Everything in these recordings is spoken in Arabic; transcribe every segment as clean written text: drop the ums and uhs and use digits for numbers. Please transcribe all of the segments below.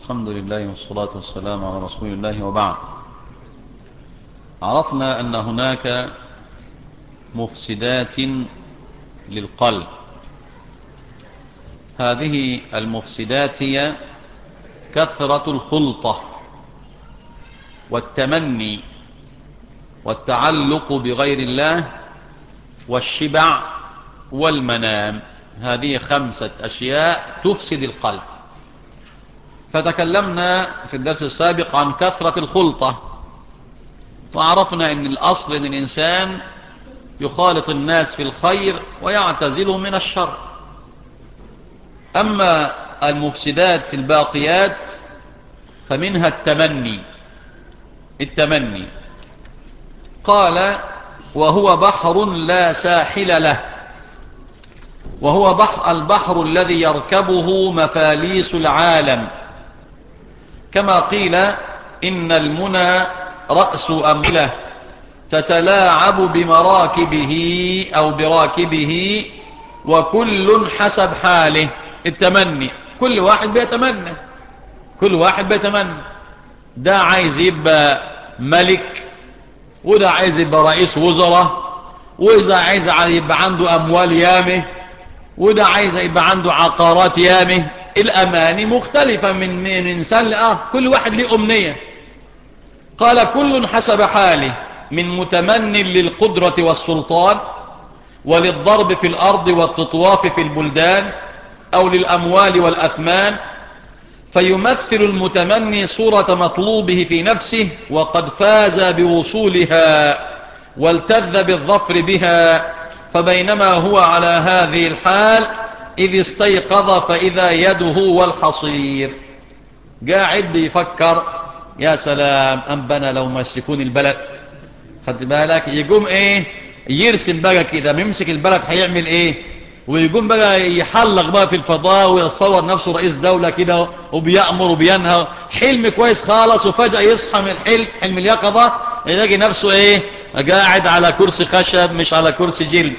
الحمد لله والصلاة والسلام على رسول الله وبعد. عرفنا أن هناك مفسدات للقلب. هذه المفسدات هي كثرة الخلطة والتمني والتعلق بغير الله والشبع والمنام. هذه 5 أشياء تفسد القلب. فتكلمنا في الدرس السابق عن كثرة الخلطة، وعرفنا أن الأصل أن الإنسان يخالط الناس في الخير ويعتزلهم من الشر. أما المفسدات الباقيات فمنها التمني. قال: وهو بحر لا ساحل له، وهو البحر الذي يركبه مفاليس العالم، كما قيل: إن المنى رأس أمله تتلاعب بمراكبه أو براكبه وكل حسب حاله. التمني، كل واحد بيتمنى. ده عايز يبقى ملك، وده عايز يبقى رئيس وزراء، وإذا عايز يبقى عنده أموال يامه، وده عايز يبقى عنده عقارات يامه. الأماني مختلفة من إنسان لآخر، كل واحد له أمنية. قال: كل حسب حاله، من متمن للقدرة والسلطان وللضرب في الأرض والتطواف في البلدان أو للأموال والأثمان، فيمثل المتمني صورة مطلوبه في نفسه وقد فاز بوصولها والتذ بالظفر بها، فبينما هو على هذه الحال إذ استيقظ فإذا يده والحصير. قاعد بيفكر: يا سلام، أنبنا لو مسكون البلد. خد بالك، يقوم يرسم بقى كده، يمسك البلد هيعمل ويقوم بقى يحلق بقى في الفضاء ويتصور نفسه رئيس دولة كده وبيأمر وبينهى. حلم كويس خالص، وفجأة يصحى من حلم اليقظة يلاقي نفسه قاعد على كرسي خشب مش على كرسي جلد.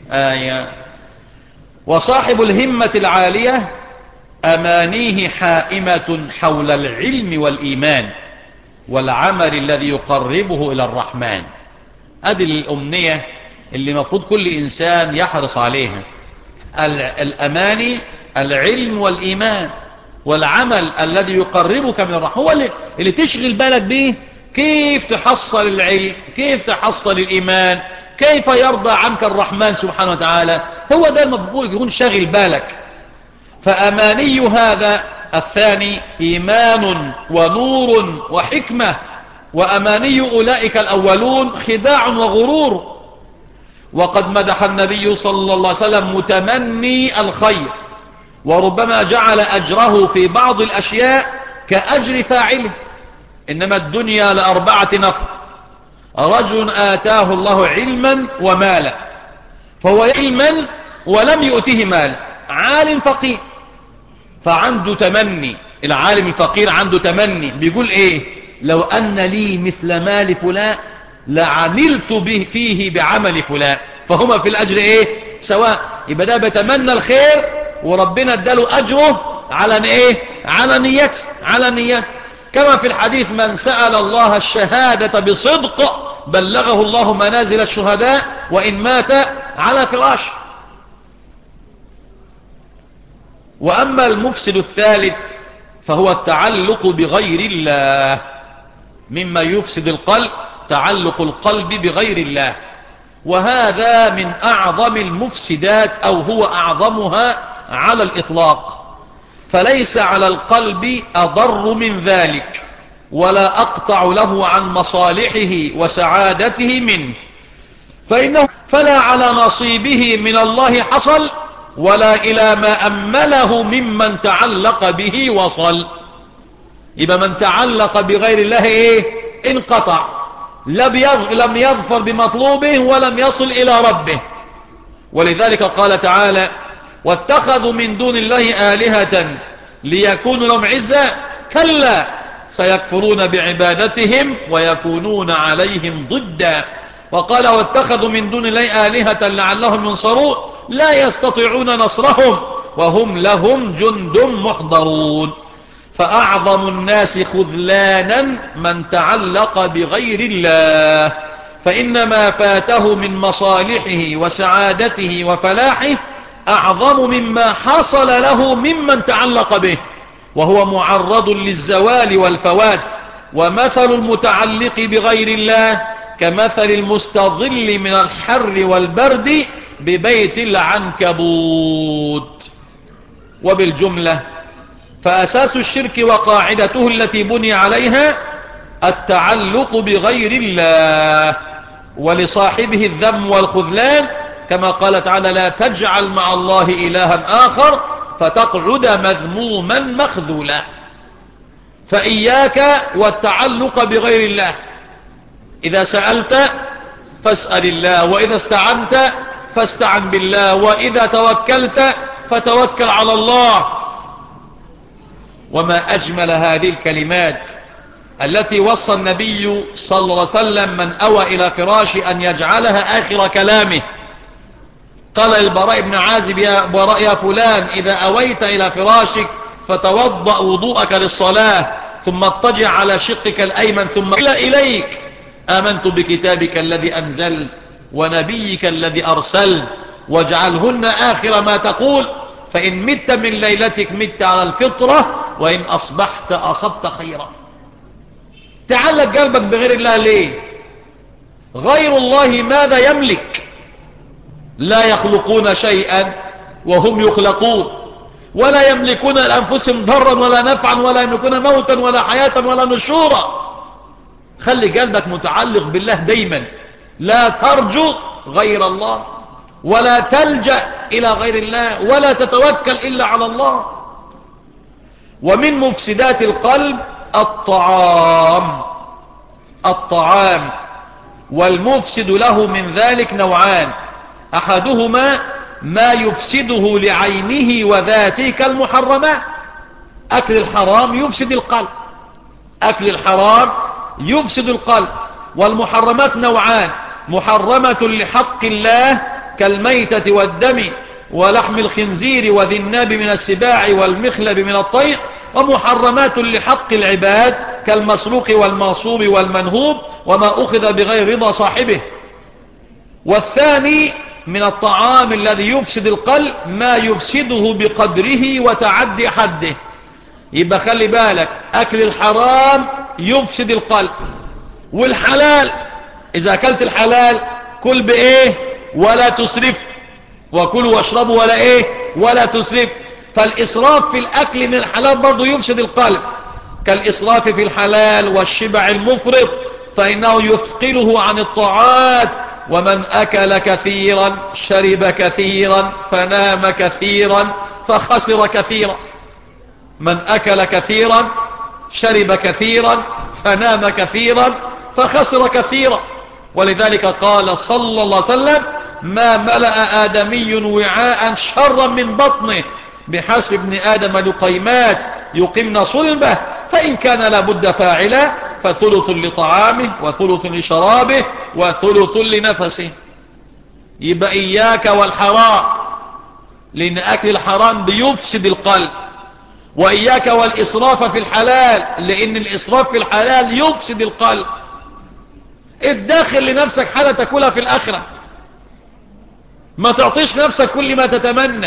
وصاحب الهمة العالية أمانيه حائمة حول العلم والإيمان والعمل الذي يقربه إلى الرحمن. هذه الأمنية اللي مفروض كل إنسان يحرص عليها. الأماني، العلم والإيمان والعمل الذي يقربك من الرحمن، هو اللي تشغل بالك به. كيف تحصل العلم، كيف تحصل الإيمان، كيف يرضى عنك الرحمن سبحانه وتعالى. هو ده المفروض يكون شاغل بالك. فأماني هذا الثاني إيمان ونور وحكمة، وأماني أولئك الأولون خداع وغرور. وقد مدح النبي صلى الله عليه وسلم متمني الخير، وربما جعل أجره في بعض الأشياء كأجر فاعله. إنما الدنيا ل4 نفر: رجل آتاه الله علما ومالا، فهو علما ولم يؤته مال، عالم فقير فعنده تمني. العالم الفقير عنده تمني، بيقول لو أن لي مثل مال فلان لعملت به فيه بعمل فلان، فهما في الأجر سواء. يبقى ده بيتمنى الخير وربنا اداله أجره على نيته. كما في الحديث: من سأل الله الشهادة بصدق بلغه الله منازل الشهداء وإن مات على فراش. وأما المفسد الثالث فهو التعلق بغير الله. مما يفسد القلب تعلق القلب بغير الله، وهذا من أعظم المفسدات، أو هو أعظمها على الإطلاق. فليس على القلب أضر من ذلك، ولا أقطع له عن مصالحه وسعادته منه، فلا على نصيبه من الله حصل، ولا إلى ما أمله ممن تعلق به وصل. يبقى من تعلق بغير الله انقطع، لم يظفر بمطلوبه ولم يصل إلى ربه. ولذلك قال تعالى: واتخذوا من دون الله آلهة ليكونوا لهم عزا كلا سيكفرون بعبادتهم ويكونون عليهم ضدا. وقال: واتخذوا من دون الله آلهة لعلهم ينصرون لا يستطيعون نصرهم وهم لهم جند محضرون. فأعظم الناس خذلانا من تعلق بغير الله، فإنما فاته من مصالحه وسعادته وفلاحه أعظم مما حصل له ممن تعلق به، وهو معرض للزوال والفوات. ومثل المتعلق بغير الله كمثل المستظل من الحر والبرد ببيت العنكبوت. وبالجملة فأساس الشرك وقاعدته التي بني عليها التعلق بغير الله، ولصاحبه الذم والخذلان، كما قال تعالى: لا تجعل مع الله إلها آخر فتقعد مذموما مخذولا. فإياك والتعلق بغير الله. إذا سألت فاسأل الله، وإذا استعنت فاستعن بالله، وإذا توكلت فتوكل على الله. وما أجمل هذه الكلمات التي وصى النبي صلى الله عليه وسلم من أوى إلى فراشه أن يجعلها آخر كلامه. قال البراء بن عازب: يا براء يا فلان، إذا أويت إلى فراشك فتوضأ وضوءك للصلاة، ثم اضطجع على شقك الأيمن، ثم إليك: آمنت بكتابك الذي أنزل ونبيك الذي أرسل، واجعلهن آخر ما تقول، فإن مت من ليلتك مت على الفطرة، وإن أصبحت أصبت خيرا. تعلق قلبك بغير الله ليه؟ غير الله ماذا يملك؟ لا يخلقون شيئا وهم يخلقون، ولا يملكون لأنفسهم ضرا ولا نفعا، ولا يملكون موتا ولا حياة ولا نشورا. خلي قلبك متعلق بالله دايما، لا ترجو غير الله، ولا تلجأ إلى غير الله، ولا تتوكل إلا على الله. ومن مفسدات القلب الطعام، والمفسد له من ذلك نوعان: أحدهما ما يفسده لعينه وذاته كالمحرمات. أكل الحرام يفسد القلب، أكل الحرام يفسد القلب. والمحرمات نوعان: محرمة لحق الله كالميتة والدم ولحم الخنزير وذي الناب من السباع والمخلب من الطير، ومحرمات لحق العباد كالمسروق والمغصوب والمنهوب وما أخذ بغير رضا صاحبه. والثاني من الطعام الذي يفسد القلب ما يفسده بقدره وتعدي حده. يبقى خلي بالك، أكل الحرام يفسد القلب، والحلال إذا أكلت الحلال كل بإيه ولا تسرف، وكلوا واشربوا ولا إيه ولا تسرف. فالإسراف في الأكل من الحلال برضو يفسد القلب، كالإسراف في الحلال والشبع المفرط، فإنه يثقله عن الطاعات. ومن أكل كثيرا شرب كثيرا فنام كثيرا فخسر كثيرا. من أكل كثيرا شرب كثيرا فنام كثيرا فخسر كثيرا. ولذلك قال صلى الله عليه وسلم: ما ملأ آدمي وعاء شرا من بطنه، بحسب ابن آدم لقيمات يقمن صلبه، فإن كان لابد فاعلا فثلث لطعامه وثلث لشرابه وثلث لنفسه. يبقى إياك والحرام، لأن أكل الحرام بيفسد القلب. وإياك والإسراف في الحلال، لأن الإسراف في الحلال يفسد القلب. ادخل لنفسك حالة تأكلها في الآخرة، ما تعطيش نفسك كل ما تتمنى.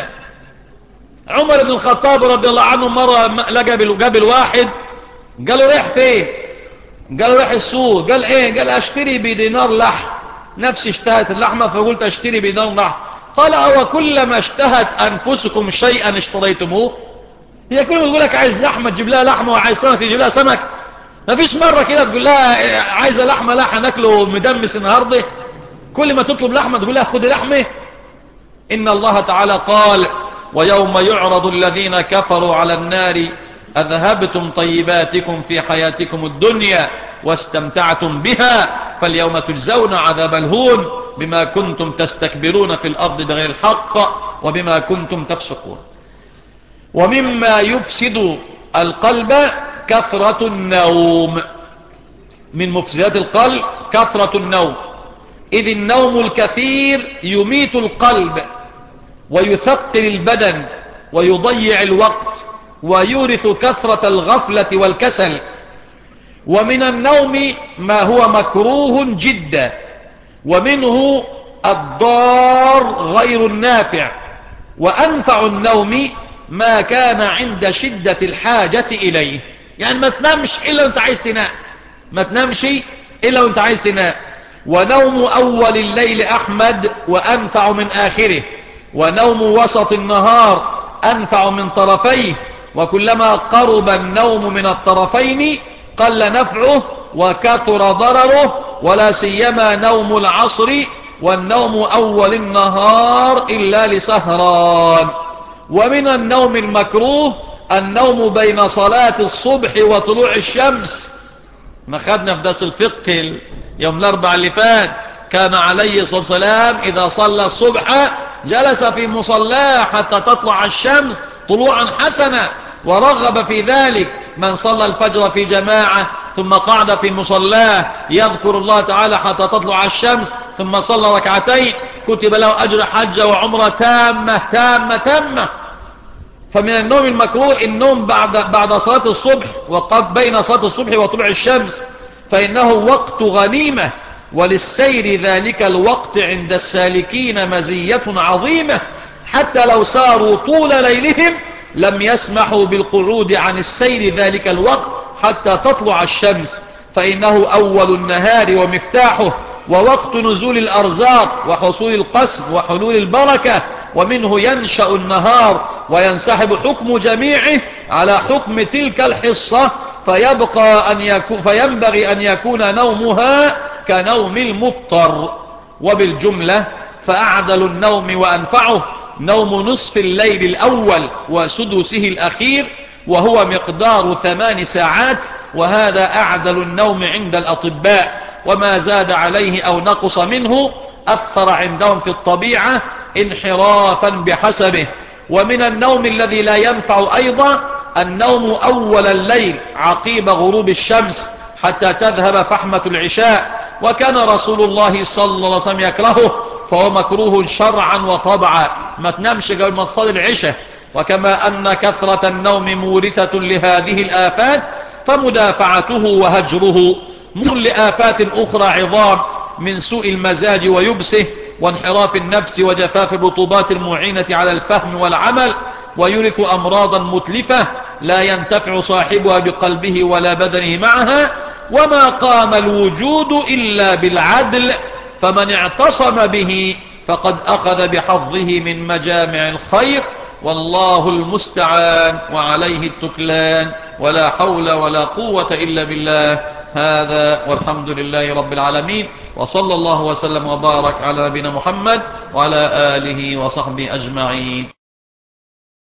عمر بن الخطاب رضي الله عنه مرة جاب الواحد، قال له: ريح فين؟ قال له: ريح السوق. قال: ايه؟ قال: اشتري بدينار لحم، نفسي اشتهت اللحمة فقلت اشتري بدينار لحم. قال: او كلما اشتهت انفسكم شيئا اشتريتموه؟ هي كل ما تقول لك عايز لحمة تجيب لها لحمة، وعايز سمك تجيب لها سمك؟ ما فيش مرة كده تقول لها عايزة لحمة، لا هناكله مدمس النهاردة. كل ما تطلب لحمة تقول لها خدي لحمة. إن الله تعالى قال: ويوم يعرض الذين كفروا على النار أذهبتم طيباتكم في حياتكم الدنيا واستمتعتم بها فاليوم تجزون عذاب الهون بما كنتم تستكبرون في الأرض بغير الحق وبما كنتم تفسقون. ومما يفسد القلب كثرة النوم. من مفسدات القلب كثرة النوم، إذ النوم الكثير يميت القلب ويثقل البدن ويضيع الوقت ويورث كثرة الغفلة والكسل. ومن النوم ما هو مكروه جدا، ومنه الضار غير النافع. وأنفع النوم ما كان عند شدة الحاجة إليه. يعني ما تنامش إلا وانت عايز تنام، ما تنامش إلا وانت عايز تنام. ونوم أول الليل أحمد وأنفع من آخره، ونوم وسط النهار أنفع من طرفيه، وكلما قرب النوم من الطرفين قل نفعه وكثر ضرره، ولا سيما نوم العصر والنوم أول النهار إلا لسهران. ومن النوم المكروه النوم بين صلاة الصبح وطلوع الشمس. ما خدنا في درس الفقه يوم الأربعاء اللي فات، كان عليه الصلاة والسلام إذا صلى الصبح جلس في مصلاه حتى تطلع الشمس طلوعا حسنا، ورغب في ذلك. من صلى الفجر في جماعة ثم قعد في مصلاه يذكر الله تعالى حتى تطلع الشمس ثم صلى ركعتين كتب له أجر حجة وعمرة تامة تامة تامة. فمن النوم المكروه النوم بعد صلاة الصبح، وقد بين صلاة الصبح وطلوع الشمس، فإنه وقت غنيمة، وللسير ذلك الوقت عند السالكين مزية عظيمة، حتى لو ساروا طول ليلهم لم يسمحوا بالقعود عن السير ذلك الوقت حتى تطلع الشمس، فإنه أول النهار ومفتاحه، ووقت نزول الأرزاق وحصول القسم وحلول البركة، ومنه ينشأ النهار وينسحب حكم جميعه على حكم تلك الحصة، فينبغي أن يكون نومها كنوم المضطر. وبالجملة فأعدل النوم وأنفعه نوم نصف الليل الأول وسدسه الأخير، وهو مقدار 8 ساعات، وهذا أعدل النوم عند الأطباء، وما زاد عليه أو نقص منه أثر عندهم في الطبيعة انحرافا بحسبه. ومن النوم الذي لا ينفع أيضا النوم أول الليل عقيب غروب الشمس حتى تذهب فحمة العشاء، وكان رسول الله صلى الله عليه وسلم يكرهه، فهو مكروه شرعا وطبعا. ما تنامش قبل ما تصلي العشاء. وكما أن كثرة النوم مورثة لهذه الآفات فمدافعته وهجره مر لآفات أخرى عظام من سوء المزاج ويبسه وانحراف النفس وجفاف الرطوبات المعينة على الفهم والعمل، ويورث أمراضا متلفة لا ينتفع صاحبها بقلبه ولا بدنه معها. وما قام الوجود إلا بالعدل، فمن اعتصم به فقد أخذ بحظه من مجامع الخير، والله المستعان وعليه التكلان، ولا حول ولا قوة إلا بالله. هذا والحمد لله رب العالمين، وصلى الله وسلم وبارك على نبينا محمد وعلى آله وصحبه أجمعين.